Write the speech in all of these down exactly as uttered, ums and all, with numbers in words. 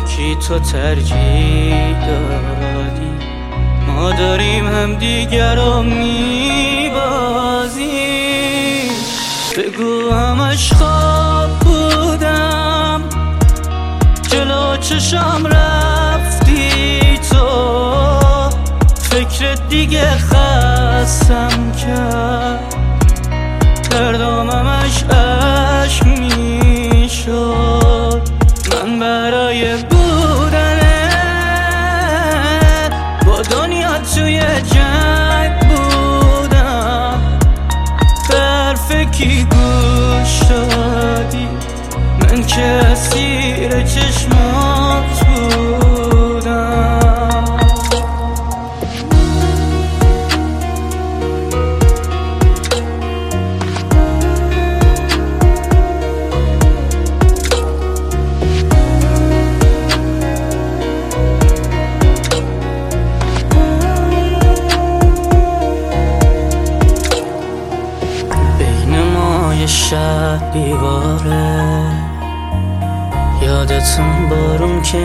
یکی تو ترجیح دادی، ما داریم هم دیگر رو میبازیم. بگو همش خواب بودم، جلو چشم رفتی تو، فکرت دیگه خستم کرد، دردام همش عشق میشد. من برای بودنت با دنیا توی جنگ بودم، به حرف کی گوش دادی؟ من که اسیر چشمات بودم. شهر دیواره، یادتون بارون که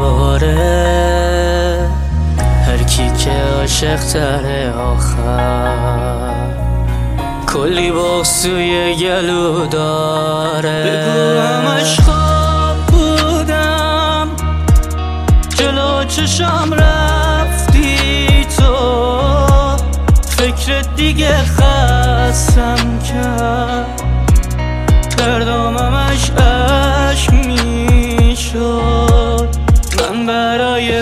میباره، هر کی که عاشق تره آخر کلی بغض توی گلو داره. بگو همش خواب بودم، جلو چشم رفتی تو، فکرت دیگه خستم کرد، دردام همش عشق میشد. من برای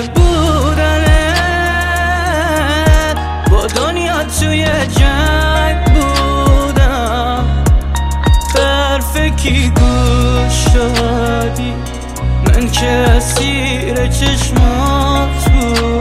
بودنت با دنیا توی جنگ بودم، به حرف کی گوش دادی؟ من که اسیر چشمات بودم.